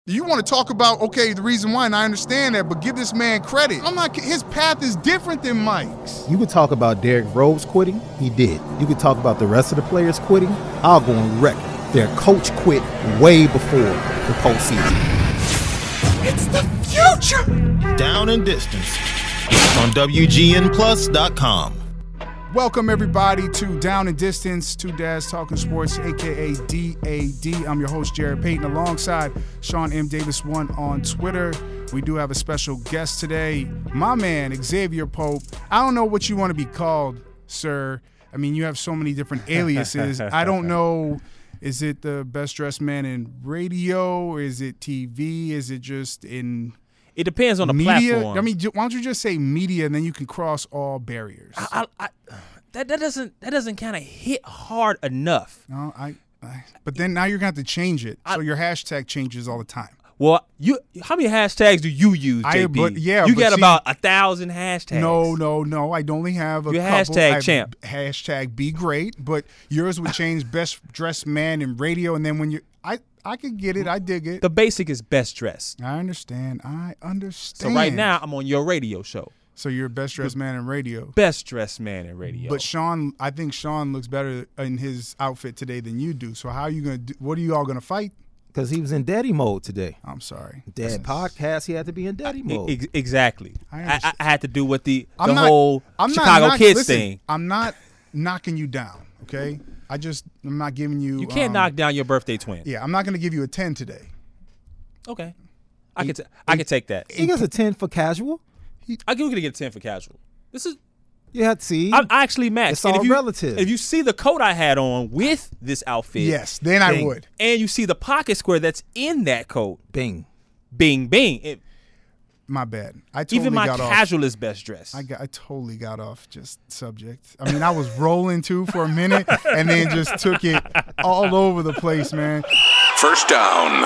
You want to talk about, okay, the reason why, and I understand that, but give this man credit. His path is different than Mike's. You could talk about Derrick Rose quitting. He did. You could talk about the rest of the players quitting. I'll go on record. Their coach quit way before the postseason. It's the future! Down and Distance on WGNplus.com. Welcome, everybody, to Down and Distance, Two Dads Talking Sports, a.k.a. DAD. I'm your host, Jared Payton, alongside Sean M. Davis 1 on Twitter. We do have a special guest today, my man, Xavier Pope. I don't know what you want to be called, sir. I mean, you have so many different aliases. I don't know, is it the best dressed man in radio? Is it TV? Is it just in It depends on the media? platform. I mean, why don't you just say media, and then you can cross all barriers? That doesn't kind of hit hard enough. No, but then now you're going to have to change it. So your hashtag changes all the time. Well, how many hashtags do you use, JP? You got about 1,000 hashtags. No. I only have a Your couple. hashtag champ. Hashtag be great, but yours would change best dressed man in radio, and then when you I could get it. I dig it. The basic is best dressed. I understand. So right now I'm on your radio show. So you're best dressed man in radio. Best dressed man in radio. But I think Sean looks better in his outfit today than you do. So how are you going to do? What are you all going to fight? Because he was in daddy mode today. I'm sorry. Dad podcast, he had to be in daddy mode. Exactly. I had to do with the I'm whole Chicago Kids listen, thing. I'm not knocking you down, okay? I'm not giving you. You can't knock down your birthday twin. Yeah, I'm not going to give you a 10 today. Okay. I can take that. He gets a 10 for casual. I'm going to get a 10 for casual. This is. You have to see. I actually matched. It's all relative. If you see the coat I had on with this outfit. Yes, then I would. And you see the pocket square that's in that coat. Bing. Bing, bing. My bad. I totally even my got casual off. is best dressed. I totally got off just subject. I mean, I was rolling too for a minute and then just took it all over the place, man. First down.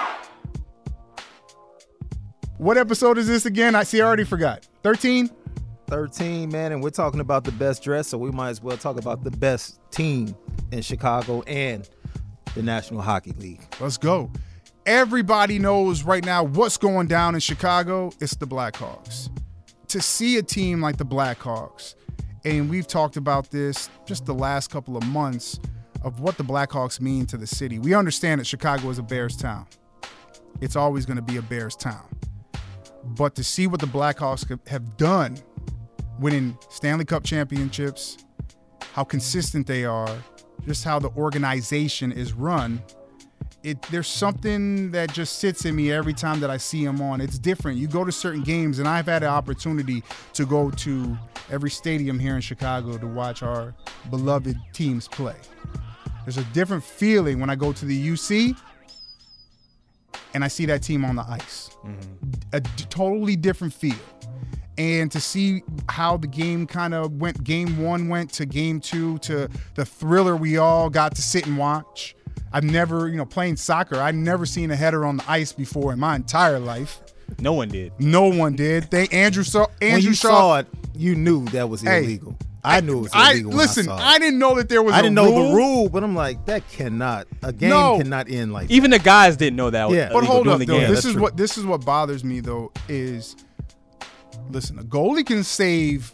What episode is this again? I already forgot. 13? 13, man, and we're talking about the best dress, so we might as well talk about the best team in Chicago and the National Hockey League. Let's go. Everybody knows right now what's going down in Chicago. It's the Blackhawks. To see a team like the Blackhawks, and we've talked about this just the last couple of months of what the Blackhawks mean to the city. We understand that Chicago is a Bears town. It's always going to be a Bears town. But to see what the Blackhawks have done, winning Stanley Cup championships, how consistent they are, just how the organization is run, there's something that just sits in me every time that I see them on. It's different. You go to certain games, and I've had the opportunity to go to every stadium here in Chicago to watch our beloved teams play. There's a different feeling when I go to the UC and I see that team on the ice. Mm-hmm. A totally different feel. And to see how the game kind of went, game one went to game two, to the thriller we all got to sit and watch. I've never, playing soccer, I've never seen a header on the ice before in my entire life. No one did. No one did. Andrew saw it, you knew that was illegal. I knew it was illegal. Listen, when I saw it. I didn't know that there was I didn't a rule. know the rule, but I'm like, a game cannot end like that. Even the guys didn't know that. Yeah. But hold up, though. Game. This is what bothers me though is, listen, a goalie can save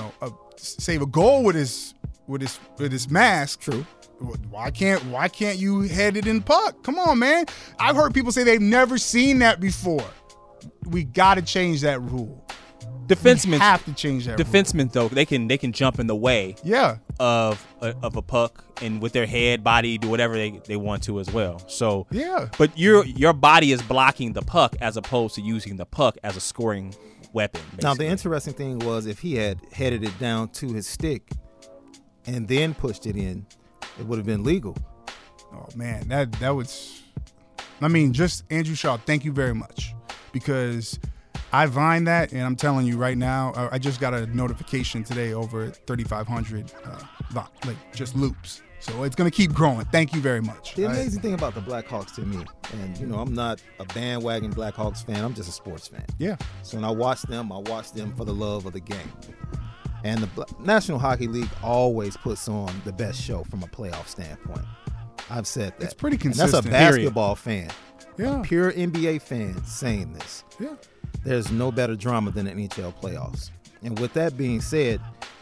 a goal with his mask. True. Why can't you head it in puck? Come on, man. I've heard people say they've never seen that before. We got to change that rule. Defensemen have to change that. Defensemen though, they can jump in the way. Yeah. Of a puck and with their head, body, do whatever they want to as well. So yeah. But your body is blocking the puck as opposed to using the puck as a scoring weapon. Basically. Now the interesting thing was if he had headed it down to his stick and then pushed it in, it would have been legal. Oh man, that was. I mean, just Andrew Shaw. Thank you very much, because I Vine that, and I'm telling you right now, I just got a notification today over 3,500 just loops. So it's going to keep growing. Thank you very much. The amazing thing about the Blackhawks to me, and I'm not a bandwagon Blackhawks fan, I'm just a sports fan. Yeah. So when I watch them for the love of the game. And the National Hockey League always puts on the best show from a playoff standpoint. I've said that. It's pretty consistent. And that's a basketball fan. Yeah. a pure NBA fan saying this. Yeah. There's no better drama than the NHL playoffs. And with that being said,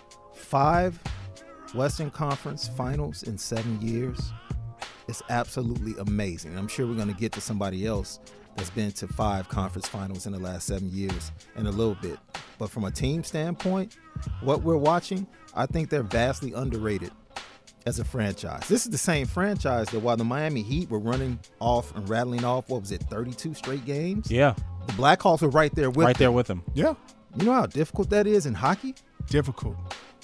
5 Western Conference finals in 7 years is absolutely amazing. I'm sure we're going to get to somebody else that's been to 5 conference finals in the last 7 years in a little bit. But from a team standpoint, what we're watching, I think they're vastly underrated as a franchise. This is the same franchise that while the Miami Heat were running off and rattling off, 32 straight games? Yeah. The Blackhawks were right there with Right there them. with them. Yeah. You know how difficult that is in hockey? Difficult.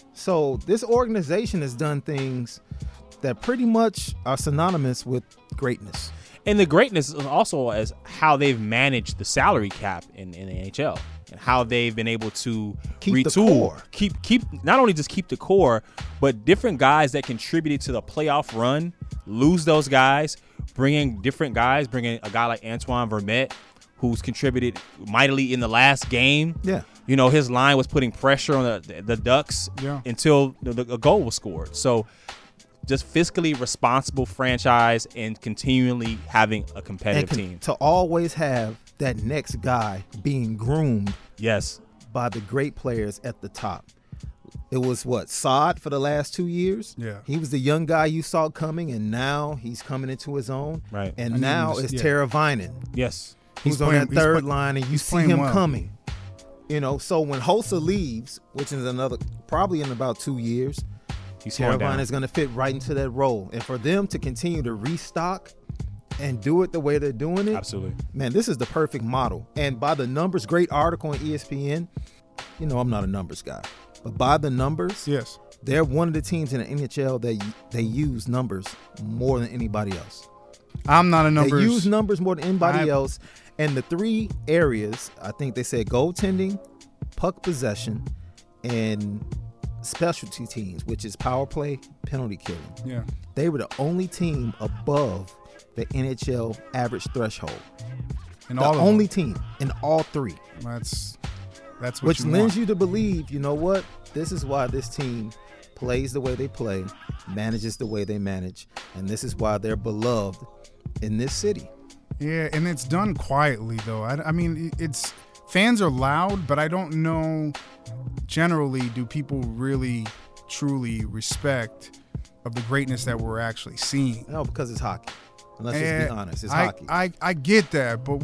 So this organization has done things that pretty much are synonymous with greatness. And the greatness is also as how they've managed the salary cap in the NHL and how they've been able to Keep the retool, core. keep not only just keep the core, but different guys that contributed to the playoff run, lose those guys, bring in different guys, bring in a guy like Antoine Vermette, who's contributed mightily in the last game. Yeah. You know, his line was putting pressure on the Ducks until the goal was scored. So just fiscally responsible franchise and continually having a competitive team. To always have that next guy being groomed Yes. by the great players at the top. It was Saad for the last 2 years? Yeah. He was the young guy you saw coming, and now he's coming into his own. Right. And now it's Tara Vinen. Yes. Who's on that third line, and you see him coming. You know, so when Hossa leaves, which is probably in about 2 years, He's slowing down. Caravana is going to fit right into that role. And for them to continue to restock and do it the way they're doing it, Absolutely. man, this is the perfect model. And by the numbers, great article on ESPN. You know, I'm not a numbers guy, but by the numbers, Yes. they're one of the teams in the NHL that they use numbers more than anybody else. I'm not a numbers. They use numbers more than anybody else. And the 3 areas, I think they said goaltending, puck possession, and specialty teams, which is power play, penalty killing. Yeah. They were the only team above the NHL average threshold. And The all of only them. team in all 3. That's what Which you lends want. you to believe, you know what? This is why this team plays the way they play, manages the way they manage, and this is why they're beloved in this city. Yeah, and it's done quietly though. I mean, it's fans are loud, but I don't know. Generally, do people really, truly respect of the greatness that we're actually seeing? No, because it's hockey. And let's just be honest, it's hockey. I get that, but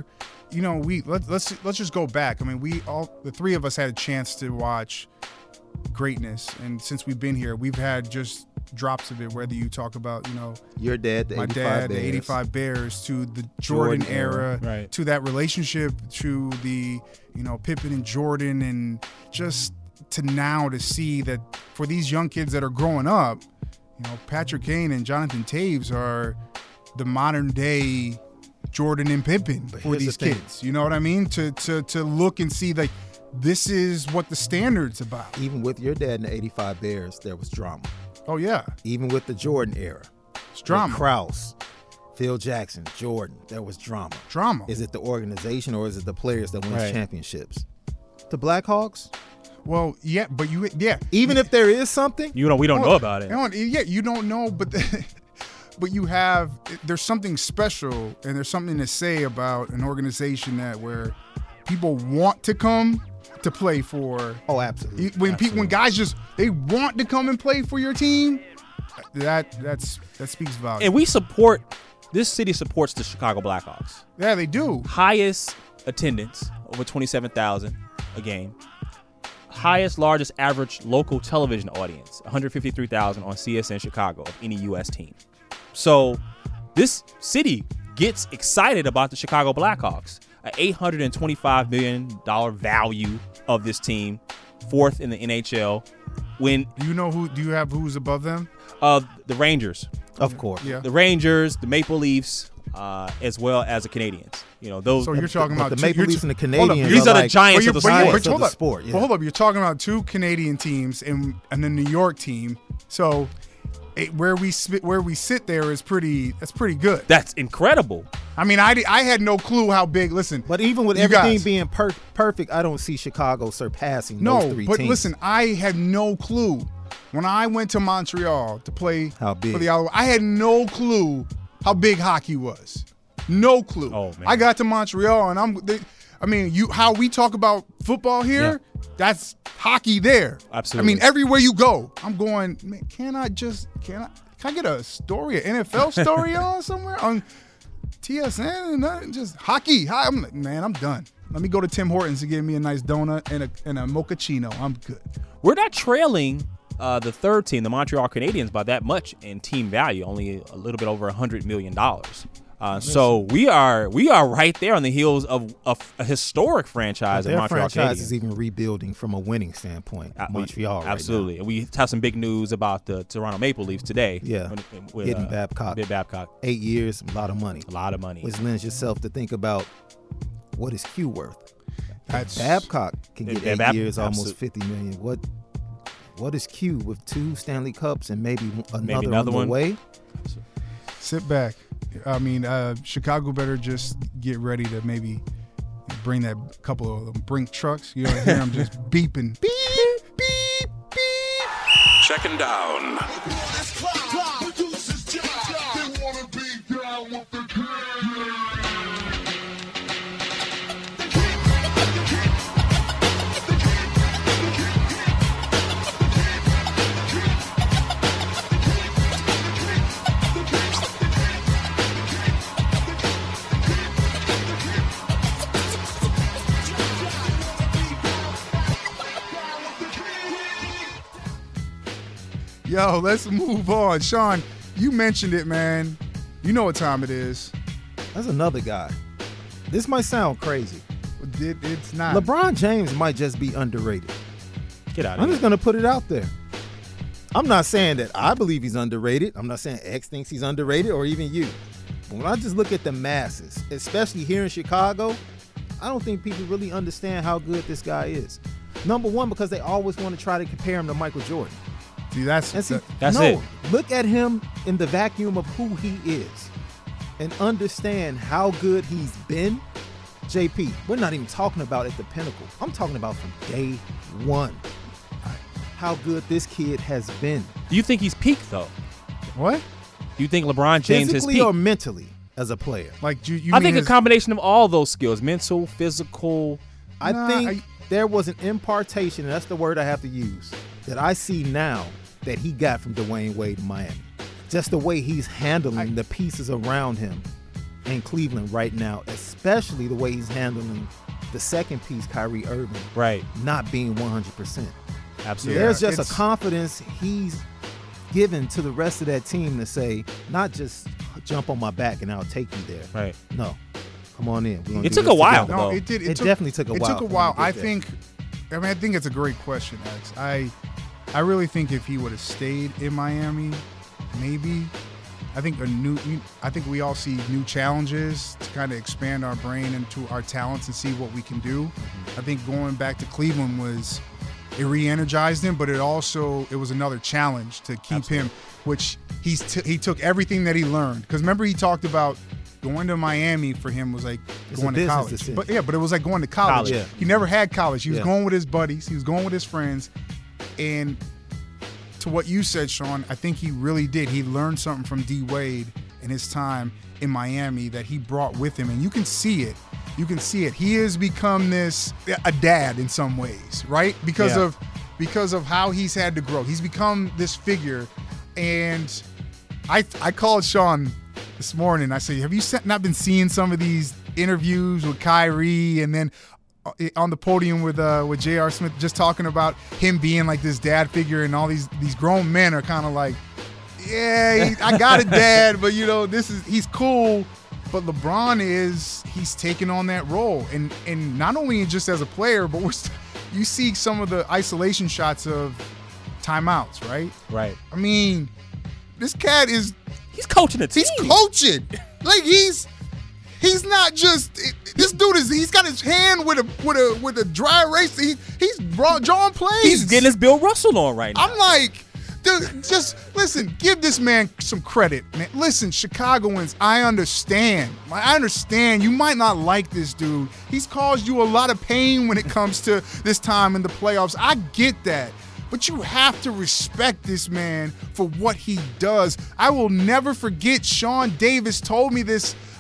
let's just go back. I mean, the 3 of us had a chance to watch greatness, and since we've been here, we've had just drops of it. Whether you talk about, Your dad, the my 85 dad, Bears. the 85 Bears, to the Jordan era, Right. to that relationship, to the, Pippen and Jordan, and just to now to see that for these young kids that are growing up, Patrick Kane and Jonathan Taves are the modern day Jordan and Pippen for here's these the thing. kids. You know what I mean? To look and see like this is what the standard's about. Even with your dad in the 85 Bears, there was drama. Oh yeah, Even with the Jordan era. it's drama. With Krause, Phil Jackson, Jordan, there was drama. Drama. Is it the organization or is it the players that wins Right. championships? The Blackhawks, Well, yeah, but even if there is something, We don't know about it. Yeah, you don't know, but but there's something special and there's something to say about an organization where people want to come to play for. oh, absolutely. When guys they want to come and play for your team, that speaks volumes. And this city supports the Chicago Blackhawks. Yeah, they do. Highest attendance, over 27,000 a game. Largest average local television audience, 153,000 on CSN Chicago of any U.S. team. So this city gets excited about the Chicago Blackhawks, an $825 million value of this team, 4th in the NHL. When Do you have who's above them? the Rangers, Of course. Yeah. the Rangers, the Maple Leafs, as well as the Canadians. Those. So you're talking But about the Maple you're Leafs and the hold up, Canadians These are the like giants of the But sport. of hold the up. sport, yeah. Well, hold up. You're talking about 2 Canadian teams and the New York team. So where we sit there is pretty good. That's incredible. I mean, I had no clue how big. Listen, But even with you everything guys- being perfect, I don't see Chicago surpassing no, those 3 but teams. listen, I had no clue when I went to Montreal to play How big? for the Alouettes. I had no clue how big hockey was. No clue. Oh, man. I got to Montreal, and how we talk about football here, that's hockey there. Absolutely. I mean, everywhere you go, I'm going, man, can I get a story, an NFL story on somewhere on TSN and just hockey? I'm like, man, I'm done. Let me go to Tim Hortons and get me a nice donut and a mochaccino. I'm good. We're not trailing the third team, the Montreal Canadiens, by that much in team value, only a little bit over $100 million. So we are right there on the heels of a historic franchise in Their Montreal franchise Canadiens. is even rebuilding from a winning standpoint. Montreal, right absolutely. And we have some big news about the Toronto Maple Leafs today. Yeah, with, getting Babcock. 8 years, a lot of money. A lot of money. Which lends yourself to think about what is Q worth. That's Babcock can get 8 years, almost absolutely. $50 million. What is Q with 2 Stanley Cups and maybe another on the one way? Sit back. I mean, Chicago better just get ready to maybe bring that couple of them Brink trucks. You know, hear them just beeping. Beep, beep, beep. Second down. Yo, let's move on. Sean, you mentioned it, man. You know what time it is. That's another guy. This might sound crazy. It's not. LeBron James might just be underrated. Get out I'm of just here. going to put it out there. I'm not saying that I believe he's underrated. I'm not saying X thinks he's underrated or even you. But when I just look at the masses, especially here in Chicago, I don't think people really understand how good this guy is. Number one, because they always want to try to compare him to Michael Jordan. See, that's it. Look at him in the vacuum of who he is and understand how good he's been. JP, we're not even talking about at the pinnacle. I'm talking about from day one. How good this kid has been. Do you think he's peaked, though? what? Do you think LeBron James has Physically peaked? or mentally as a player? Like you I mean think a his- combination of all those skills, mental, physical. I Nah, think there was an impartation, and that's the word I have to use, that I see now that he got from Dwayne Wade in Miami. Just the way he's handling the pieces around him in Cleveland right now, especially the way he's handling the second piece, Kyrie Irving, Right. not being 100%. Absolutely. Yeah, There's just a it's- confidence he's given to the rest of that team to say, not just jump on my back and I'll take you there. Right. No. Come on in. We're gonna It do took this a while, together. No, though. it did. It definitely took a while It took a for him while. to get I there. think it's a great question, X. I really think if he would have stayed in Miami, maybe. I think we all see new challenges to kind of expand our brain into our talents and see what we can do. I think going back to Cleveland it re-energized him, but it was another challenge to keep him, which he took everything that he learned. Because remember, he talked about going to Miami for him was like It's going a to business college. decision. But it was like going to college. Yeah. He never had college. He was Yeah. going with his buddies. He was going with his friends. And to what you said, Sean, I think he really did. He learned something from D. Wade in his time in Miami that he brought with him. And you can see it. You can see it. He has become a dad in some ways, right? Because of how he's had to grow. He's become this figure. And I called Sean this morning. I said, have you not been seeing some of these interviews with Kyrie and then on the podium with J.R. Smith just talking about him being like this dad figure, and all these grown men are kind of like, yeah, I got a dad, but he's cool. But LeBron he's taking on that role, and not only just as a player, but you see some of the isolation shots of timeouts, right? Right. I mean, this cat is He's coaching a team. he's coaching. Like he's not just this dude he's got his hand with a dry erase. He's drawing plays. He's getting his Bill Russell on right now. I'm like, dude, just listen, give this man some credit, man. Listen, Chicagoans, I understand. You might not like this dude. He's caused you a lot of pain when it comes to this time in the playoffs. I get that. But you have to respect this man for what he does. I will never forget Sean Davis told me this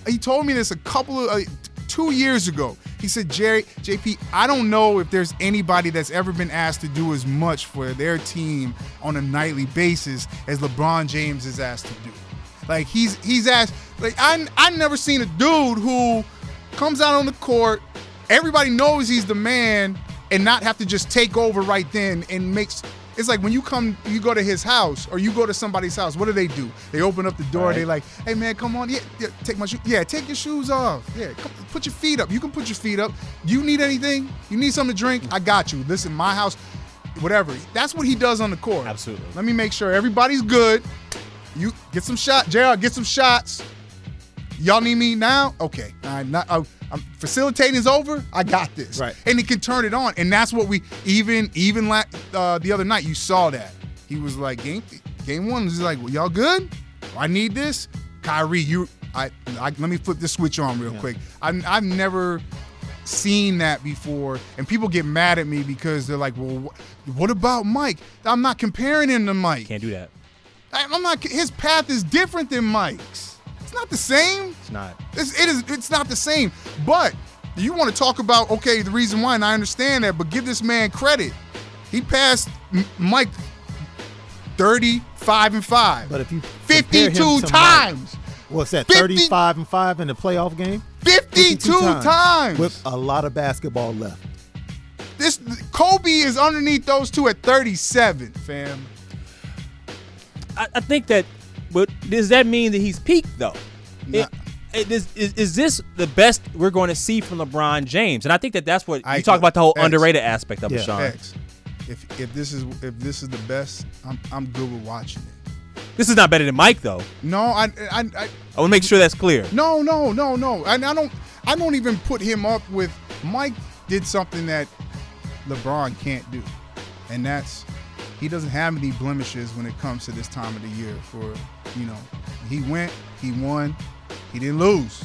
he told me this a couple of 2 years ago. He said, JP, I don't know if there's anybody that's ever been asked to do as much for their team on a nightly basis as LeBron James is asked to do. Like he's asked, like I never seen a dude who comes out on the court, everybody knows he's the man, and not have to just take over right then and makes. It's like when you go to his house or you go to somebody's house, what do? They open up the door, They like, hey man, come on, yeah, take my shoes. Yeah, take your shoes off. Yeah, come, put your feet up. You can put your feet up. Do you need anything? You need something to drink? I got you. Listen, my house, whatever. That's what he does on the court. Absolutely. Let me make sure everybody's good. You get some shots. JR, get some shots. Y'all need me now? Okay. I'm facilitating is over. I got this. Right. And he can turn it on. And that's what we even the other night, you saw that. He was like, game one, he's like, well, y'all good? I need this. Kyrie, let me flip this switch on real quick. I've never seen that before. And people get mad at me because they're like, well, what about Mike? I'm not comparing him to Mike. Can't do that. I'm not. His path is different than Mike's. It's not the same. It's not. It's not the same. But you want to talk about, okay, the reason why, and I understand that, but give this man credit. He passed Mike 35-5. But if you 52 times. Mike, what's that? 35-5 in the playoff game. 52 times with a lot of basketball left. This Kobe is underneath those two at 37, fam. I think that, but does that mean that he's peaked though? Nah. Is this the best we're going to see from LeBron James? And I think that's what you talk about, the whole underrated aspect of it, Sean. If this is the best, I'm good with watching it. This is not better than Mike though. No, I want to make sure that's clear. No. And I don't even put him up with Mike. Did something that LeBron can't do, and that's. He doesn't have any blemishes when it comes to this time of the year. He went, he won, he didn't lose.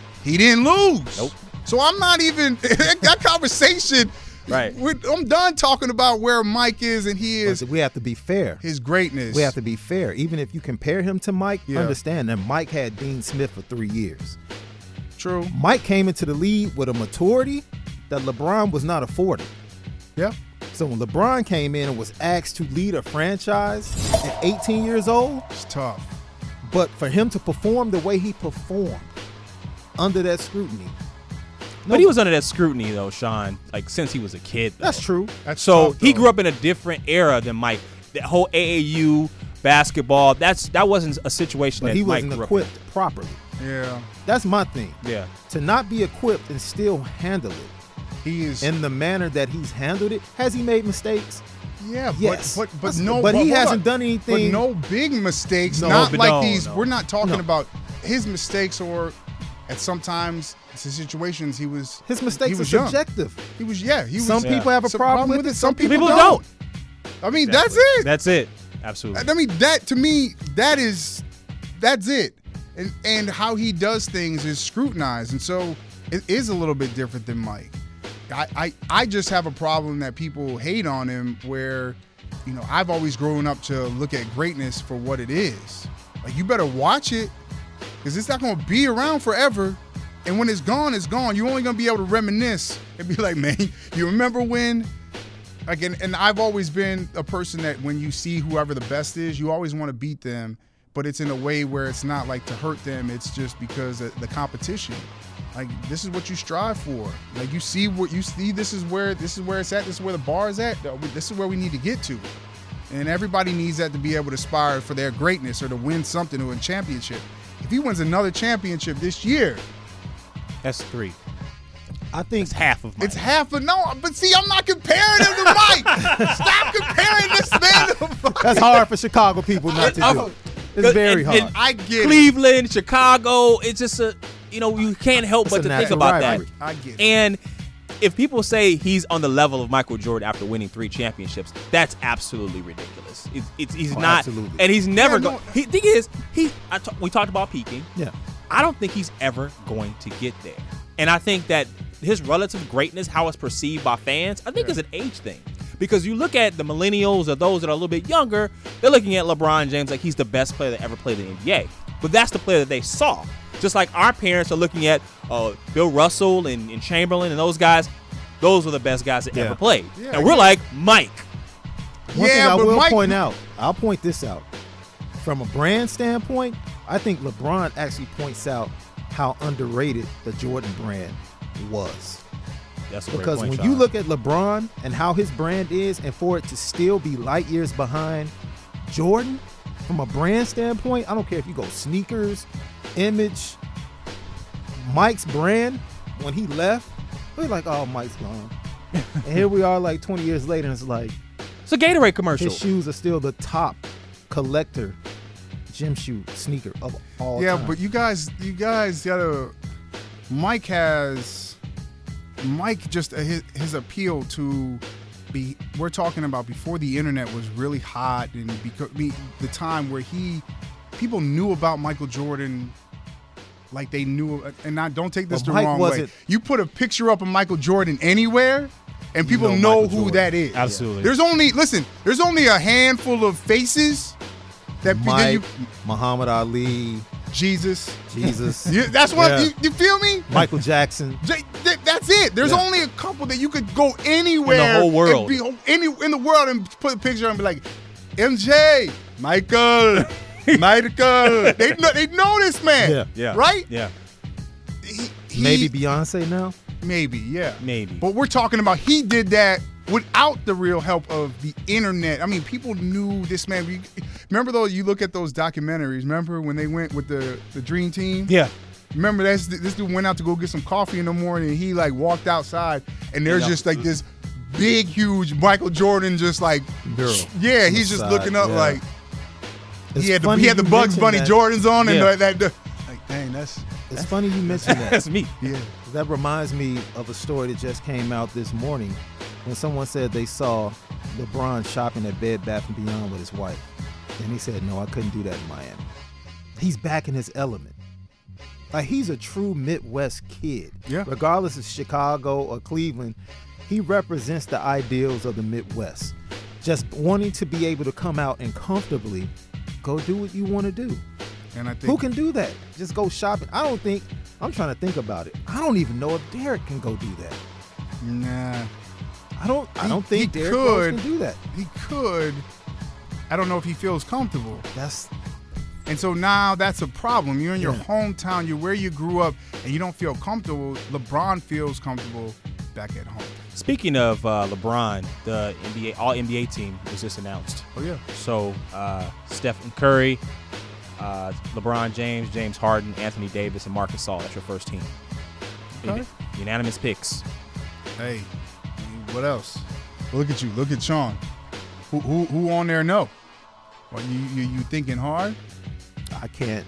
Nope. So I'm not even that conversation. Right. I'm done talking about where Mike is, and he is. But we have to be fair. His greatness. We have to be fair. Even if you compare him to Mike, understand that Mike had Dean Smith for 3 years. True. Mike came into the league with a maturity that LeBron was not afforded. Yeah. So when LeBron came in and was asked to lead a franchise at 18 years old, it's tough. But for him to perform the way he performed under that scrutiny. But he was under that scrutiny though, Sean, like since he was a kid. Though. That's true. That's so tough, he grew up in a different era than Mike. That whole AAU basketball, that wasn't a situation but that he Mike wasn't grew equipped up in. properly. Yeah. That's my thing. Yeah. To not be equipped and still handle it. He is in the manner that he's handled it. Has he made mistakes? Yeah, yes. But he hasn't done anything. But no big mistakes. No, not like no, these. no. We're not talking about his mistakes, or at sometimes situations his mistakes he was are young. subjective. He was He was, some people have a problem with it. Some people don't. I mean, Exactly. that's it. That's it. Absolutely. I mean, that to me, that's it. And how he does things is scrutinized, and so it is a little bit different than Mike. I just have a problem that people hate on him where, I've always grown up to look at greatness for what it is. Like, you better watch it because it's not going to be around forever. And when it's gone, it's gone. You're only going to be able to reminisce and be like, man, you remember when? Again, and I've always been a person that when you see whoever the best is, you always want to beat them, but it's in a way where it's not like to hurt them. It's just because of the competition. Like, this is what you strive for. Like, you see what you see. This is where it's at. This is where the bar is at. This is where we need to get to. And everybody needs that to be able to aspire for their greatness or to win something or a championship. If he wins another championship this year, that's 3. I think it's half of Mike. It's half of but see, I'm not comparing him to Mike. Stop comparing this man to Mike. That's hard for Chicago people not to do. It's very hard. I get Cleveland, Chicago. It's just you can't help but to think about that. I get it. And if people say he's on the level of Michael Jordan after winning 3 championships, that's absolutely ridiculous. He's not, absolutely. And he's never going. The thing is, we talked about peaking. Yeah, I don't think he's ever going to get there. And I think that his relative greatness, how it's perceived by fans, I think is an age thing. Because you look at the millennials or those that are a little bit younger, they're looking at LeBron James like he's the best player that ever played in the NBA. But that's the player that they saw. Just like our parents are looking at Bill Russell and Chamberlain and those guys. Those were the best guys that ever played. Yeah, and we're like, Mike. One thing I but will Mike- point out, I'll point this out. From a brand standpoint, I think LeBron actually points out how underrated the Jordan brand was. That's a great Because point, when Sean. you look at LeBron and how his brand is, and for it to still be light years behind Jordan, from a brand standpoint, I don't care if you go sneakers, image, Mike's brand, when he left, we're like, oh, Mike's gone. And here we are like 20 years later, and it's like, it's a Gatorade commercial. his shoes are still the top collector gym shoe sneaker of all Yeah, time. but you guys gotta. Mike just his appeal to be. We're talking about before the internet was really hot, and because the time where people knew about Michael Jordan. Like they knew, and don't take this But the Mike wrong way. wasn't- You put a picture up of Michael Jordan anywhere, and people know know Michael who Jordan. that is. Absolutely. There's only a handful of faces that Mike, Muhammad Ali, Jesus. Jesus, That's what Yeah. you feel me? Michael Jackson. That's it. There's Yeah. only a couple that you could go anywhere whole world. and be in the world and put a picture and be like, MJ, Michael, Michael. They know this man. Yeah. Yeah. Right? Yeah. He- Maybe Beyonce now. Maybe, yeah. Maybe. But we're talking about he did that without the real help of the internet. I mean, people knew this man. Remember though, you look at those documentaries. Remember when they went with the Dream Team? Yeah. Remember this dude went out to go get some coffee in the morning and he like walked outside and there's just like this big, huge Michael Jordan just like, Girl. yeah, On he's the just side, looking up yeah. like, It's he had funny the you Bugs mention Bunny that. Jordans on Yeah. and like, dang, that's, It's funny you mentioned that. That's me. yeah. That reminds me of a story that just came out this morning when someone said they saw LeBron shopping at Bed Bath & Beyond with his wife. And he said, no, I couldn't do that in Miami. He's back in his element. Like, he's a true Midwest kid. Yeah. Regardless of Chicago or Cleveland, he represents the ideals of the Midwest. Just wanting to be able to come out and comfortably go do what you want to do. And I think Who can do that? Just go shopping. I'm trying to think about it. I don't even know if Derek can go do that. nah. I don't think he Derrick Rose could. can do that. He could. I don't know if he feels comfortable. That's And so now that's a problem. You're in your Yeah. hometown, you're where you grew up, and you don't feel comfortable. LeBron feels comfortable back at home. Speaking of LeBron, the All NBA team was just announced. Oh, yeah. So Stephen Curry, LeBron James, James Harden, Anthony Davis, and Marc Gasol. That's your first team. Okay. Unanimous picks. Hey, what else? Look at you. Look at Sean. Who on there know? What, you thinking hard? I can't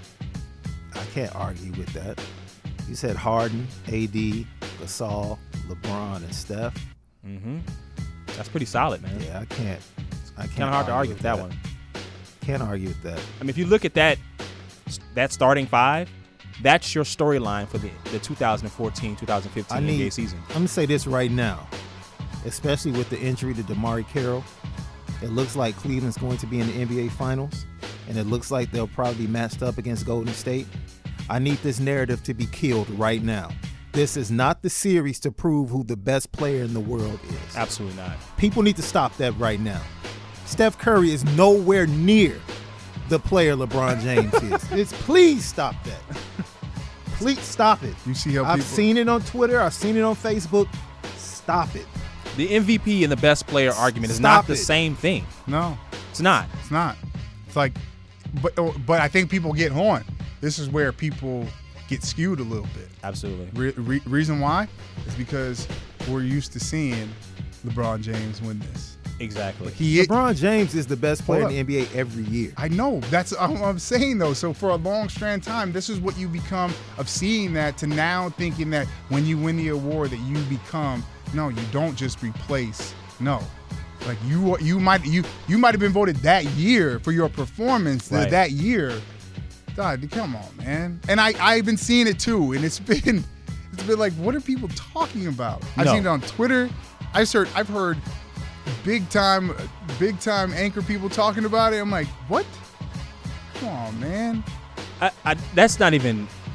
argue with that. You said Harden, AD, Gasol, LeBron, and Steph. Mm-hmm. That's pretty solid, man. Yeah, I can't. Kind of hard to argue with that one. Can't argue with that. I mean, if you look at that starting five, that's your storyline for the 2014-2015 NBA season. I'm gonna say this right now, especially with the injury to DeMarre Carroll. It looks like Cleveland's going to be in the NBA Finals, and it looks like they'll probably be matched up against Golden State. I need this narrative to be killed right now. This is not the series to prove who the best player in the world is. Absolutely not. People need to stop that right now. Steph Curry is nowhere near the player LeBron James is. Please stop that. Please stop it. You see how I've people- seen it on Twitter. I've seen it on Facebook. Stop it. The MVP and the best player argument is Stop not the it. same thing. No, It's not. it's not. It's like, but I think people get horned. This is where people get skewed a little bit. Absolutely. Reason why is because we're used to seeing LeBron James win this. Exactly. LeBron James is the best player Hold in the NBA every year. I know. That's what I'm saying, though. So for a long strand of time, this is what you become of seeing that to now thinking that when you win the award that you become, no, you don't just replace. No. Like you might have been voted that year for your performance Right. that year. God, come on, man. And I've been seeing it too, and it's been like, what are people talking about? I've No. seen it on Twitter. I've heard big time anchor people talking about it. I'm like, what? Come on, man. That's not even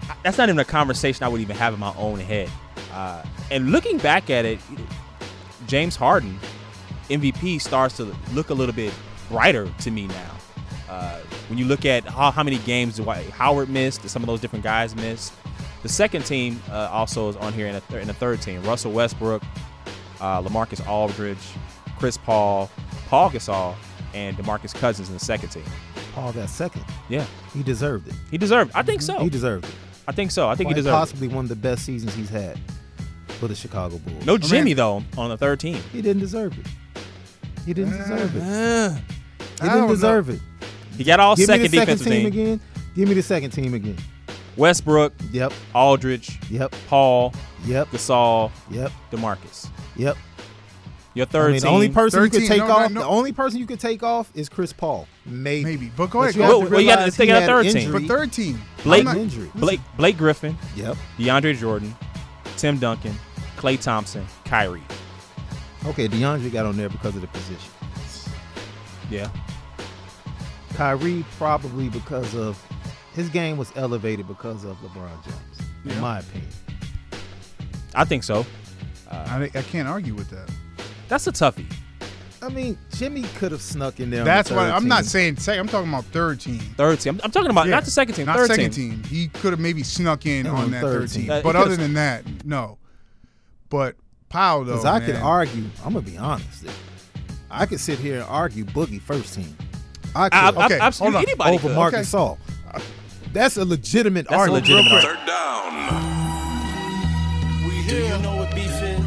that's not even a conversation I would even have in my own head. And looking back at it, James Harden, MVP, starts to look a little bit brighter to me now. When you look at how many games Dwight Howard missed, some of those different guys missed. The second team also is on here in the third team. Russell Westbrook, LaMarcus Aldridge, Chris Paul, Paul Gasol, and DeMarcus Cousins in the second team. Paul got second. Yeah. He deserved it. He deserved it. I think so. He deserved it. I think so. I think he deserved possibly one of the best seasons he's had for the Chicago Bulls. No Jimmy, though, on the third team. He didn't deserve it. He didn't deserve it. He I didn't don't deserve know. it. He got all Give second me the second defensive team team. again. Give me the second team again. Westbrook, Yep. Aldridge, Yep. Paul, Yep. Gasol, Yep. DeMarcus. Yep. Your third The team. only person you Third could team, take no, off. no. The only person you could take off is Chris Paul. Maybe. Maybe. But go ahead. you Go have Well, to you gotta realize take he out had third team. injury. But third team. Blake, I'm not- Injury. Blake Griffin, Yep. DeAndre Jordan, Tim Duncan, Klay Thompson, Kyrie. Okay, DeAndre got on there because of the position. Yeah. Kyrie probably because of his game was elevated because of LeBron James, in Yeah. my opinion. I think so. I can't argue with that. That's a toughie. I mean, Jimmy could have snuck in there. That's on the why third I'm not team. saying second. I'm talking about third team. Third team. I'm talking about Yeah. not the second team. Not Third second team. team. He could have maybe snuck in Yeah, on on that third third team. team. He But could've- other than that, no. But Powell, though, Because I man, could argue. I'm gonna be honest. I could sit here and argue Boogie first team. I could Okay, absolutely hold on. anybody over could. Marc Okay. Gasol. That's a legitimate That's a argument. legitimate Real quick. Third down. Do you know what beef is?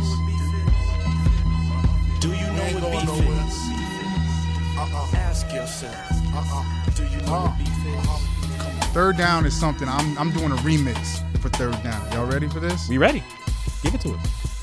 Do you know what beef is? Ask yourself. Do you know what beef is? Come on. third down is something. I'm doing a remix for third down. Y'all ready for this? We ready? Give it to us.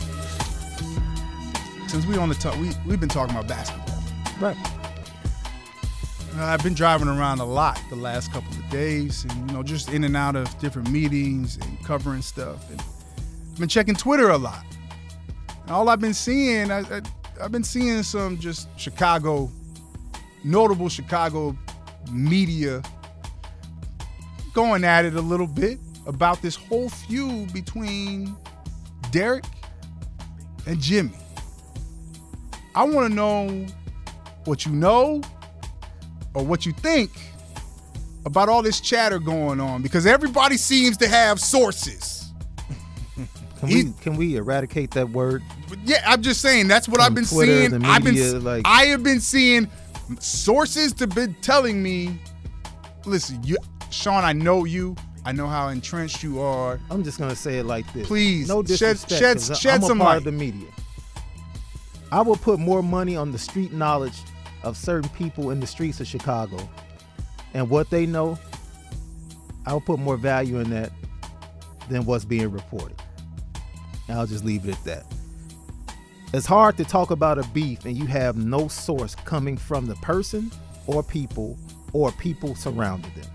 Since we on the top, we've been talking about basketball. Right. I've been driving around a lot the last couple of days, and just in and out of different meetings and covering stuff. And I've been checking Twitter a lot. And all I've been seeing, I've been seeing some just notable Chicago media going at it a little bit about this whole feud between Derek and Jimmy. I want to know what you know or what you think about all this chatter going on, because everybody seems to have sources. Can we eradicate that word? Yeah, I'm just saying that's what From I've been Twitter, seeing. the I media, have been seeing sources to be telling me, listen, Sean, I know you. I know how entrenched you are. I'm just gonna say it like this. Please, no shed disrespect. 'cause I'm some a part light. of the media. I will put more money on the street knowledge of certain people in the streets of Chicago and what they know. I will put more value in that than what's being reported. And I'll just leave it at that. It's hard to talk about a beef and you have no source coming from the person or people surrounding them.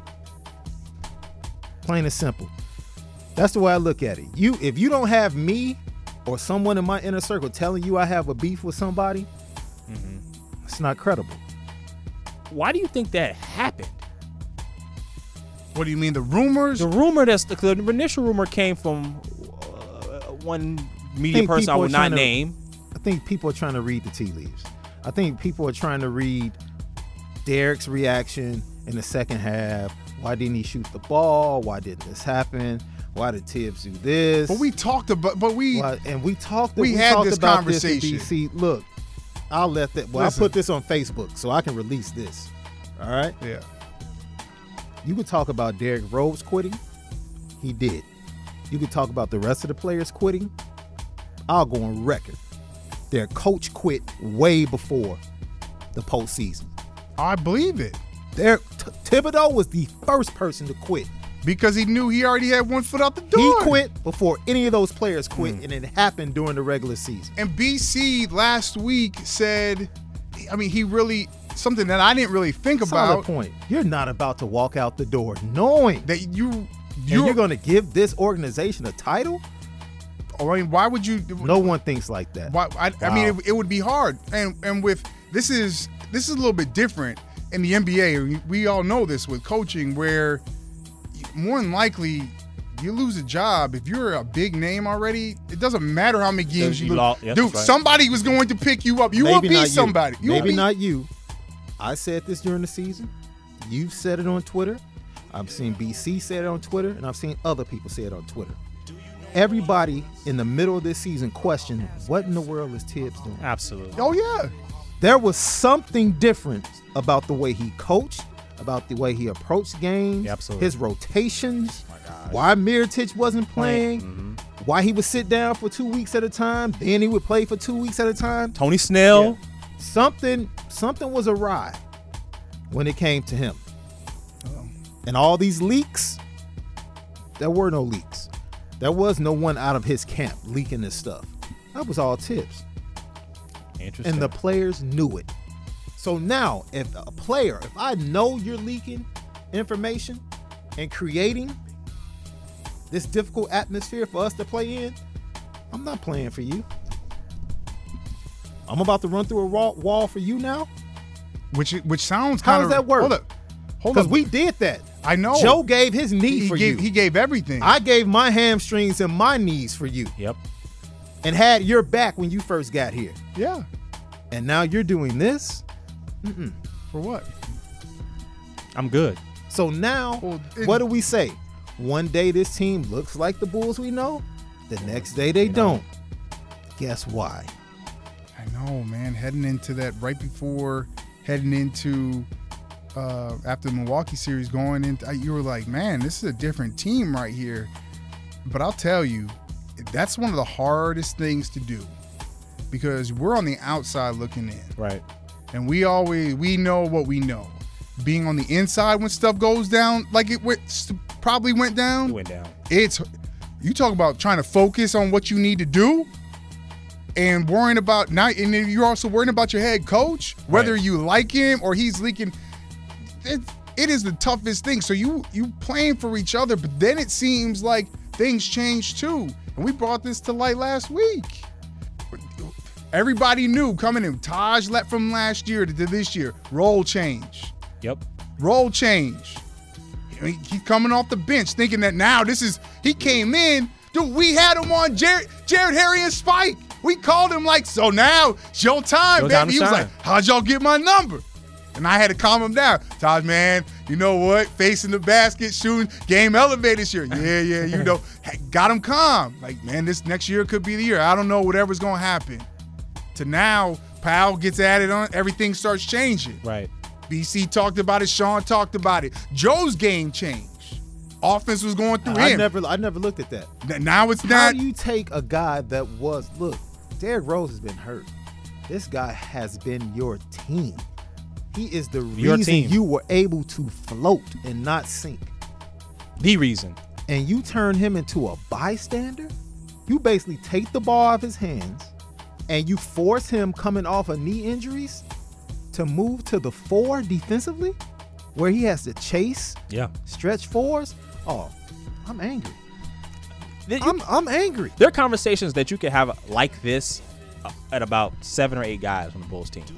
Plain and simple. That's the way I look at it. If you don't have me or someone in my inner circle telling you I have a beef with somebody, it's not credible. Why do you think that happened? What do you mean, the rumors? The rumor the initial rumor came from one media think person I people will are not trying to- name. I think people are trying to read the tea leaves. I think people are trying to read Derek's reaction in the second half. Why didn't he shoot the ball? Why didn't this happen? Why did Tibbs do this? But we talked about, we had we talked had this about conversation. this in DC. Look, I'll let that. Well, Listen. I put this on Facebook so I can release this. All right. yeah. You could talk about Derrick Rose quitting. He did. You could talk about the rest of the players quitting. I'll go on record. Their coach quit way before the postseason. I believe it Thibodeau was the first person to quit. because he knew he already had one foot out the door. He quit before any of those players quit, and it happened during the regular season. And BC last week said, he really, something that I didn't really think Solid about, point. You're not about to walk out the door knowing that you're going to give this organization a title. why would you? No one thinks like that. Why, I mean, Wow. it would be hard. And with this is a little bit different in the NBA. We all know this with coaching, where more than likely you lose a job, if you're a big name already, it doesn't matter how many games you lose. Yep, Dude, right. somebody was going to pick you up. You will Maybe be not somebody. You. Maybe not you. I said this during the season. You've said it on Twitter. I've seen BC say it on Twitter, and I've seen other people say it on Twitter. Everybody in the middle of this season questioned, what in the world is Tibbs doing? Absolutely. Oh, yeah. There was something different about the way he coached, about the way he approached games, Yeah, absolutely. his rotations, Oh my God. why Mirotić wasn't playing, Mm-hmm. why he would sit down for 2 weeks at a time, then he would play for 2 weeks at a time. Tony Snell. Something was awry when it came to him. And all these leaks, there were no leaks. There was no one out of his camp leaking this stuff. That was all Tibbs. Interesting. And the players knew it. So now, if I know you're leaking information and creating this difficult atmosphere for us to play in, I'm not playing for you. I'm about to run through a wall for you now. Which sounds How kind of. does that work? Hold up. Because we did that. I know. Joe gave his knee for you. He gave everything. I gave my hamstrings and my knees for you Yep. and had your back when you first got here. yeah. And now you're doing this? For what? I'm good. So now, Well, what do we say? One day this team looks like the Bulls we know. The next day they don't. Guess why? I know, man. Heading into that right before heading into after the Milwaukee series going into, you were like, man, this is a different team right here. But I'll tell you, that's one of the hardest things to do because we're on the outside looking in. Right. And we know what we know. Being on the inside when stuff goes down, like probably went down. It went down. You talk about trying to focus on what you need to do and worrying about now, and then you're also worrying about your head coach, whether Right. you like him or he's leaking. It is the toughest thing. So you playing for each other, but then it seems like things change too. And we brought this to light last week. Everybody knew coming in. Taj left from last year to this year. Role change. Yep. Role change. He's coming off the bench thinking that now he came in. Dude, we had him on Jared, Harry, and Spike. We called him like, so now it's your time, Your time baby. to He was shine. like, how'd y'all get my number? And I had to calm him down. Taj, man, you know what? Facing the basket, shooting, game elevated this year. Yeah, you know. Got him calm. Like, man, this next year could be the year. I don't know whatever's going to happen. To now, Powell gets added on, everything starts changing. Right. BC talked about it. Sean talked about it. Joe's game changed. Offense was going through I him. never looked at that. Now it's How not. do you take a guy that look, Derrick Rose has been hurt. This guy has been your team. He is the Your reason team. you were able to float and not sink. The reason. And you turn him into a bystander? You basically take the ball out of his hands and you force him coming off of knee injuries to move to the 4 defensively where he has to chase, Yeah. stretch fours. Oh, I'm angry. You- I'm angry. There are conversations that you could have like this at about 7 or 8 guys on the Bulls team.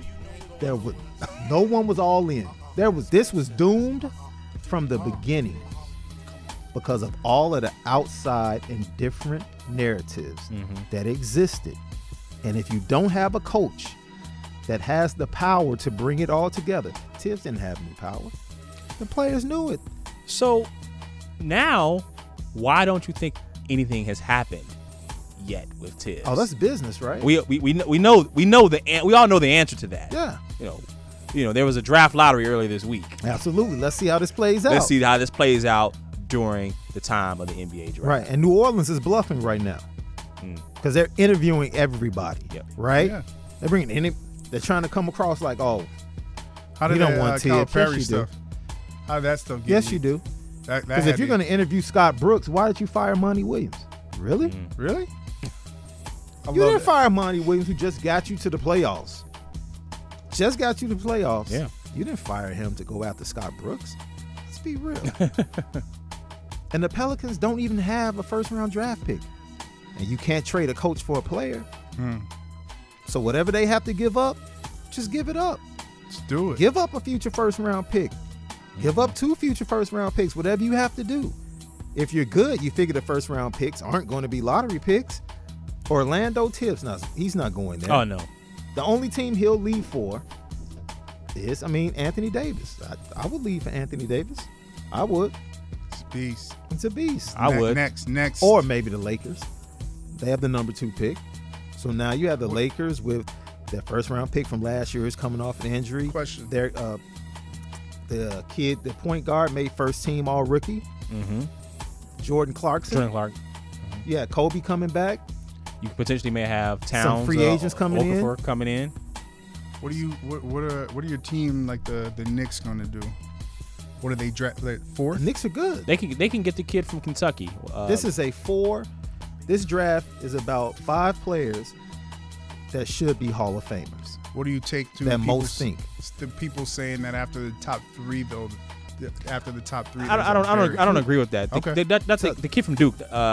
No one was all in. This was doomed from the beginning because of all of the outside and different narratives that existed. And if you don't have a coach that has the power to bring it all together, Tibbs didn't have any power. The players knew it. So now, why don't you think anything has happened yet with Tibbs? Oh, that's business, right? we all know the answer to that. Yeah, You know, there was a draft lottery earlier this week. absolutely. Let's see how this plays out. Let's see how this plays out during the time of the NBA draft. Right, and New Orleans is bluffing right now because they're interviewing everybody. Yep. Right? Yeah. They're bringing in. They're trying to come across like, oh, How did you don't that want Kyle Tibbs. Perry Yes, you do. stuff? How did that stuff get Yes, you do. Because if you're going to interview Scott Brooks, why did you fire Monty Williams? Really? Really? I You love didn't it. fire Monty Williams, who just got you to the playoffs. Just got you to the playoffs. Yeah. You didn't fire him to go after Scott Brooks. Let's be real. And the Pelicans don't even have a first-round draft pick. And you can't trade a coach for a player. So whatever they have to give up, just give it up. Let's do it. Give up a future first-round pick. Give up 2 future first-round picks, whatever you have to do. if you're good, you figure the first round picks aren't going to be lottery picks. Orlando Tips, he's not going there. Oh, no. The only team he'll leave for is, Anthony Davis. I would leave for Anthony Davis. I would. It's a beast. It's a beast. I would. Next. Or maybe the Lakers. They have the number 2 pick. So now you have the Lakers with their first round pick from last year is coming off an injury. Question. The kid, the point guard, made first team all rookie. Mm-hmm. Jordan Clarkson. Jordan Clark. Yeah, Kobe coming back. You potentially may have Towns, Some free agents coming Okafor coming in. What are your team like the Knicks going to do? What are they draft? Like, fourth? The Knicks are good. They can get the kid from Kentucky. This is a 4. This draft is about 5 players that should be Hall of Famers. What do you take to that people, most think? The people saying that after the top 3 though. After the top 3, I don't agree with that. Okay. That's the kid from Duke.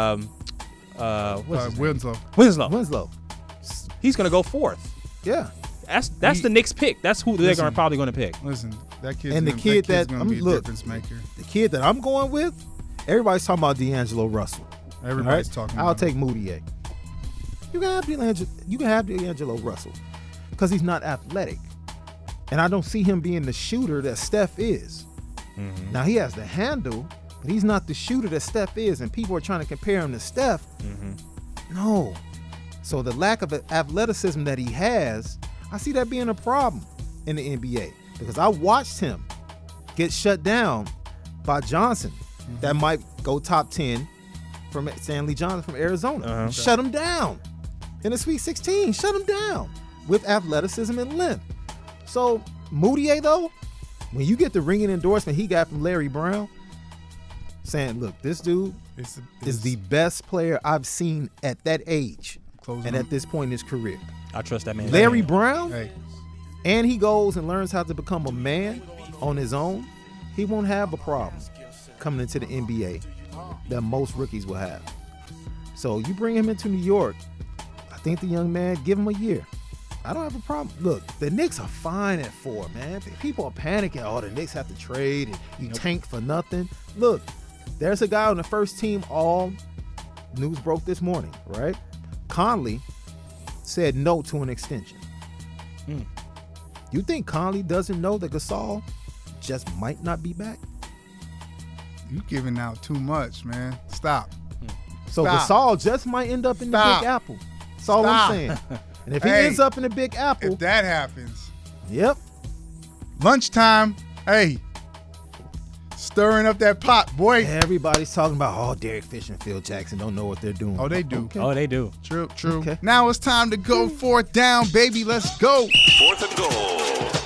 Winslow. He's gonna go 4th. Yeah. That's the Knicks pick. That's who they're probably going to pick. Listen, that kid's and the kid that gonna be a difference maker. The kid that I'm going with, everybody's talking about D'Angelo Russell. Everybody's talking about I'll take Moutier. You can have D'Angelo Russell because he's not athletic. And I don't see him being the shooter that Steph is. Mm-hmm. Now, he has the handle, but he's not the shooter that Steph is, and people are trying to compare him to Steph. Mm-hmm. No. So the lack of athleticism that he has, I see that being a problem in the NBA because I watched him get shut down by Johnson. Mm-hmm. That might go top 10 from Stanley Johnson from Arizona. Uh-huh. Shut him down in the Sweet 16. Shut him down with athleticism and length. So Moutier, though, when you get the ringing endorsement he got from Larry Brown, saying, look, this dude is the best player I've seen at that age and at this point in his career. I trust that man. Larry Brown, and he goes and learns how to become a man on his own, he won't have a problem coming into the NBA that most rookies will have. So you bring him into New York, I think the young man, give him a year. I don't have a problem. Look, the Knicks are fine at 4, man. People are panicking. Oh, the Knicks have to trade and you tank for nothing. Look, there's a guy on the first team, all news broke this morning, right? Conley said no to an extension. You think Conley doesn't know that Gasol just might not be back? You giving out too much, man. Stop. So Gasol just might end up in the Big Apple. That's all I'm saying. And if he ends up in the Big Apple, if that happens, yep. Lunchtime, hey, stirring up that pot, boy. Everybody's talking about, Derek Fisher and Phil Jackson don't know what they're doing. Oh, they do. Okay. Oh, they do. True. Okay. Now it's time to go 4th down, baby. Let's go. 4th and goal.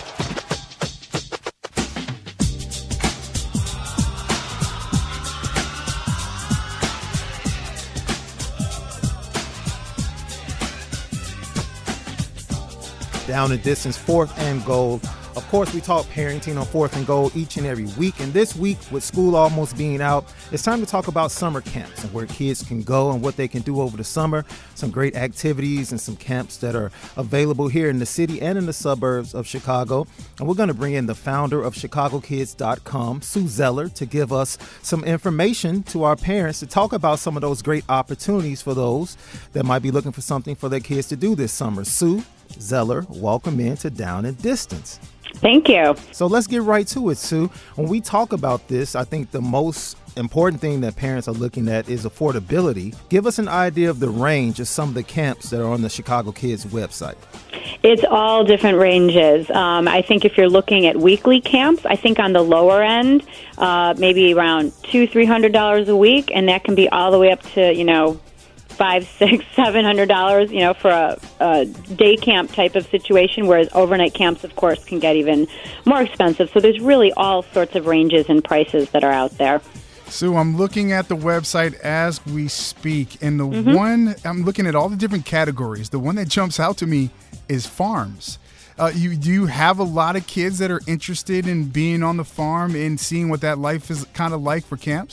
Down and distance, 4th and goal. Of course, we talk parenting on 4th and goal each and every week. And this week, with school almost being out, it's time to talk about summer camps and where kids can go and what they can do over the summer. Some great activities and some camps that are available here in the city and in the suburbs of Chicago. And we're going to bring in the founder of ChicagoKids.com, Sue Zeller, to give us some information to our parents to talk about some of those great opportunities for those that might be looking for something for their kids to do this summer. Sue Zeller, welcome into Down and Distance. Thank you. So let's get right to it, Sue. When we talk about this, I think the most important thing that parents are looking at is affordability. Give us an idea of the range of some of the camps that are on the Chicago Kids website. It's all different ranges. I think if you're looking at weekly camps, I think on the lower end, maybe around $200-$300 a week, and that can be all the way up to, $500, $600, $700, for a day camp type of situation, whereas overnight camps, of course, can get even more expensive. So there's really all sorts of ranges and prices that are out there. Sue, I'm looking at the website as we speak, and the one, I'm looking at all the different categories. The one that jumps out to me is farms. Do you have a lot of kids that are interested in being on the farm and seeing what that life is kind of like for camps?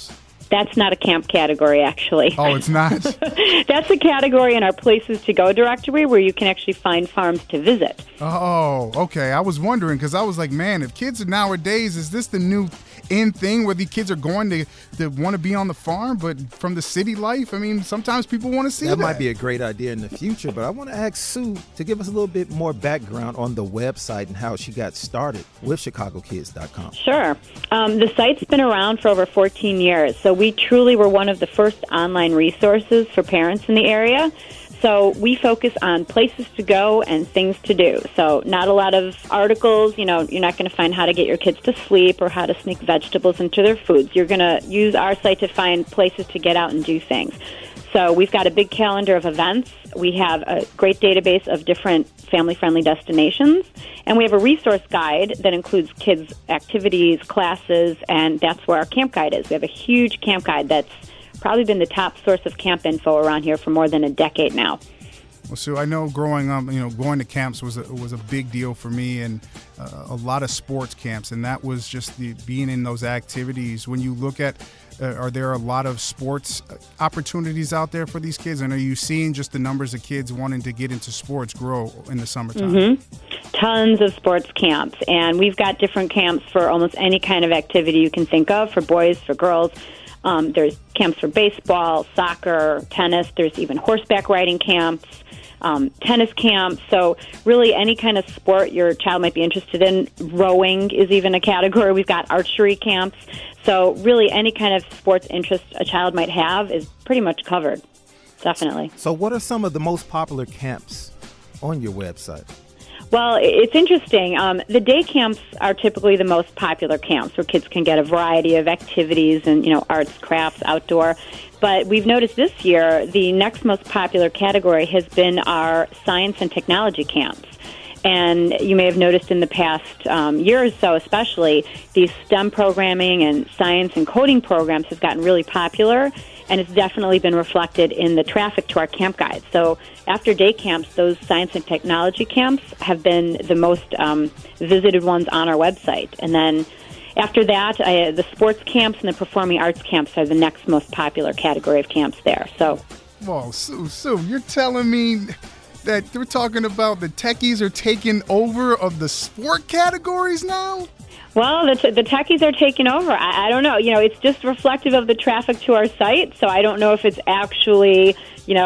That's not a camp category, actually. Oh, it's not? That's a category in our Places to Go directory where you can actually find farms to visit. Oh, okay. I was wondering because I was like, man, if kids are nowadays, is this the new in thing where the kids are going to want to be on the farm, but from the city life? I mean, sometimes people want to see that. That might be a great idea in the future, but I want to ask Sue to give us a little bit more background on the website and how she got started with ChicagoKids.com. Sure. The site's been around for over 14 years, so we truly were one of the first online resources for parents in the area. So we focus on places to go and things to do. So not a lot of articles. You're not going to find how to get your kids to sleep or how to sneak vegetables into their foods. You're going to use our site to find places to get out and do things. So we've got a big calendar of events. We have a great database of different family-friendly destinations. And we have a resource guide that includes kids' activities, classes, and that's where our camp guide is. We have a huge camp guide that's probably been the top source of camp info around here for more than a decade now. Well, Sue, I know growing up, going to camps was a big deal for me, and a lot of sports camps, and that was just being in those activities. When you look at, are there a lot of sports opportunities out there for these kids, and are you seeing just the numbers of kids wanting to get into sports grow in the summertime? Mm-hmm. Tons of sports camps, and we've got different camps for almost any kind of activity you can think of, for boys, for girls. There's camps for baseball, soccer, tennis. There's even horseback riding camps, tennis camps. So really any kind of sport your child might be interested in. Rowing is even a category. We've got archery camps. So really any kind of sports interest a child might have is pretty much covered, definitely. So what are some of the most popular camps on your website? Well, it's interesting. The day camps are typically the most popular camps where kids can get a variety of activities and, arts, crafts, outdoor. But we've noticed this year the next most popular category has been our science and technology camps. And you may have noticed in the past year or so especially, these STEM programming and science and coding programs have gotten really popular, and it's definitely been reflected in the traffic to our camp guides. So after day camps, those science and technology camps have been the most visited ones on our website. And then after that, the sports camps and the performing arts camps are the next most popular category of camps there. So, well, Sue, you're telling me that we're talking about the techies are taking over of the sport categories now? Well, the techies are taking over. I don't know. It's just reflective of the traffic to our site, so I don't know if it's actually,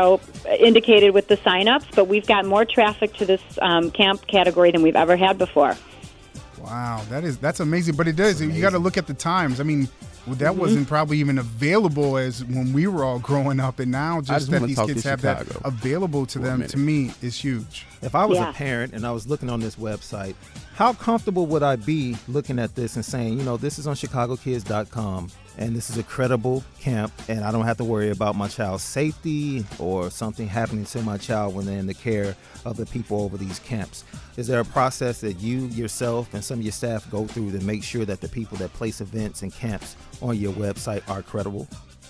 indicated with the sign-ups, but we've got more traffic to this camp category than we've ever had before. Wow, that's amazing. But it does. You got to look at the times. I mean, that wasn't probably even available as when we were all growing up, and now just that these kids have that available to them, to me, is huge. If I was a parent and I was looking on this website, how comfortable would I be looking at this and saying, this is on ChicagoKids.com, and this is a credible camp, and I don't have to worry about my child's safety or something happening to my child when they're in the care of the people over these camps? Is there a process that you yourself and some of your staff go through to make sure that the people that place events and camps on your website are credible?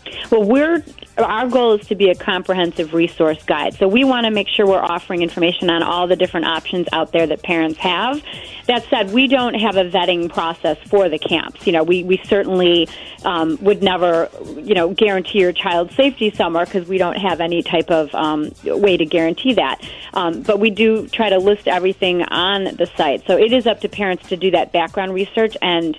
Well, our goal is to be a comprehensive resource guide. So we want to make sure we're offering information on all the different options out there that parents have. That said, we don't have a vetting process for the camps. We certainly would never, guarantee your child's safety somewhere because we don't have any type of way to guarantee that. But we do try to list everything on the site. So it is up to parents to do that background research and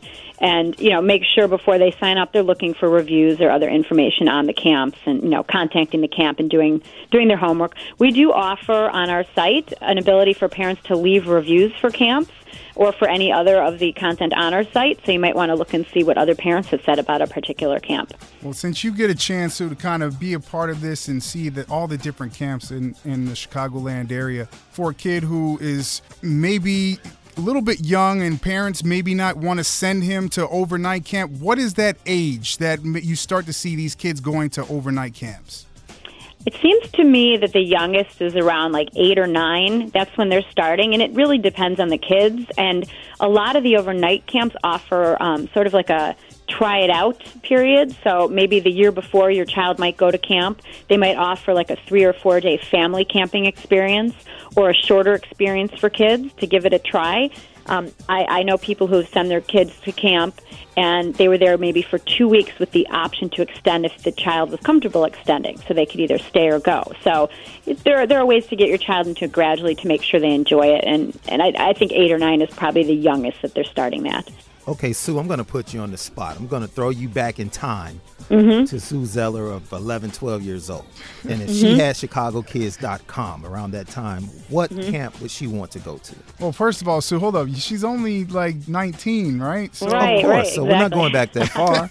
make sure before they sign up they're looking for reviews or other information on the camps and, contacting the camp and doing their homework. We do offer on our site an ability for parents to leave reviews for camps or for any other of the content on our site, so you might want to look and see what other parents have said about a particular camp. Well, since you get a chance to kind of be a part of this and see all the different camps in the Chicagoland area, for a kid who is maybe a little bit young and parents maybe not want to send him to overnight camp, what is that age that you start to see these kids going to overnight camps? It seems to me that the youngest is around 8 or 9. That's when they're starting, and it really depends on the kids. And a lot of the overnight camps offer sort of like a try it out period. So maybe the year before your child might go to camp, they might offer like a 3 or 4 day family camping experience or a shorter experience for kids to give it a try. I know people who have sent their kids to camp, and they were there maybe for 2 weeks with the option to extend if the child was comfortable extending, so they could either stay or go. So there are ways to get your child into it gradually to make sure they enjoy it, and I think 8 or 9 is probably the youngest that they're starting that. Okay, Sue, I'm going to put you on the spot. I'm going to throw you back in time to Sue Zeller of 11, 12 years old. And if she had ChicagoKids.com around that time, what camp would she want to go to? Well, first of all, Sue, hold up. She's only like 19, right? So, Right, Of course, right, so we're not exactly. going back that far.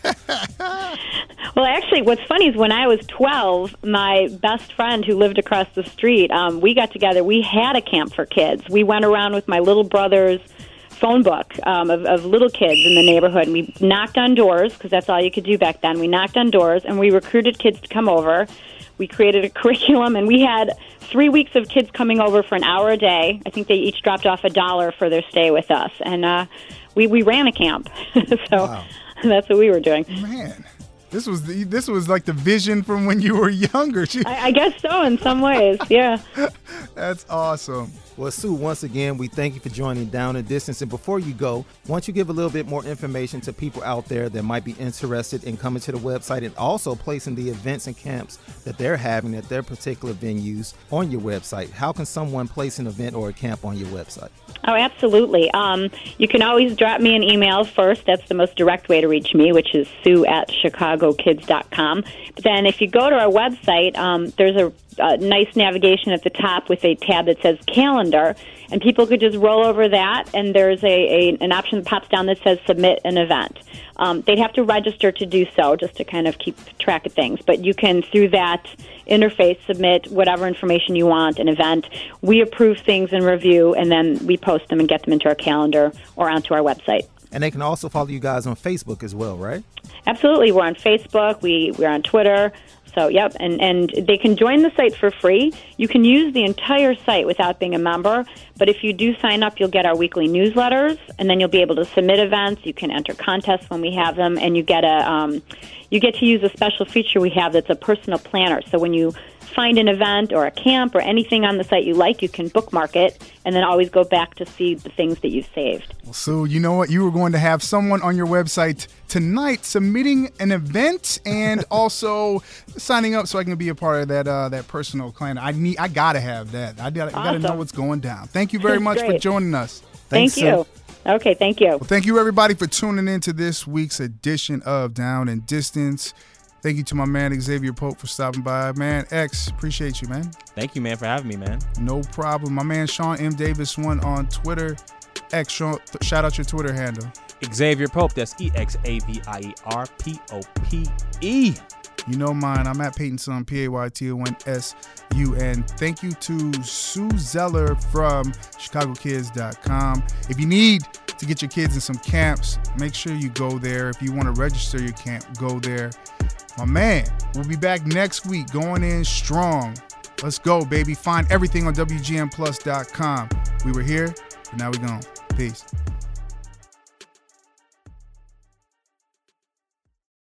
Well, actually, what's funny is when I was 12, my best friend who lived across the street, we got together. We had a camp for kids. We went around with my little brother's phone book of little kids in the neighborhood, and we knocked on doors, because that's all you could do back then. We knocked on doors, and we recruited kids to come over. We created a curriculum, and we had 3 weeks of kids coming over for an hour a day. I think they each dropped off $1 for their stay with us, and we ran a camp. So Wow. that's what we were doing. man, this was like the vision from when you were younger. I guess so in some ways, yeah. That's awesome. Well, Sue, once again, we thank you for joining Down and Distance. And before you go, why don't you give a little bit more information to people out there that might be interested in coming to the website and also placing the events and camps that they're having at their particular venues on your website? How can someone place an event or a camp on your website? Oh, absolutely. You can always drop me an email first. That's the most direct way to reach me, which is sue@chicagokids.com. But then if you go to our website, there's a nice navigation at the top with a tab that says calendar, and people could just roll over that, and there's an option that pops down that says submit an event. They'd have to register to do so, just to kind of keep track of things. But you can, through that interface, submit whatever information you want, an event. We approve things and review, and then we post them and get them into our calendar or onto our website. And they can also follow you guys on Facebook as well, right? Absolutely. We're on Facebook. We're on Twitter. So, yep, and they can join the site for free. You can use the entire site without being a member, but if you do sign up, you'll get our weekly newsletters, and then you'll be able to submit events. You can enter contests when we have them, and you get to use a special feature we have that's a personal planner. So when you find an event or a camp or anything on the site you like, you can bookmark it and then always go back to see the things that you've saved. Well, Sue, you know what? You were going to have someone on your website tonight submitting an event and also signing up so I can be a part of that personal plan. I gotta have that. I gotta know what's going down. Thank you very much for joining us. Thank you. Okay, thank you. Well, thank you everybody for tuning in to this week's edition of Down and Distance. Thank you to my man Xavier Pope for stopping by. Man, X, appreciate you, man. Thank you, man, for having me, man. No problem. My man Sean M. Davis one on Twitter. X, Sean, shout out your Twitter handle. Xavier Pope, that's EXAVIERPOPE. You know mine. I'm at Peyton Sun, PAYTONSUN. Thank you to Sue Zeller from ChicagoKids.com. If you need to get your kids in some camps, make sure you go there. If you want to register your camp, go there. My man, we'll be back next week going in strong. Let's go, baby. Find everything on WGNplus.com. We were here, but now we're gone. Peace.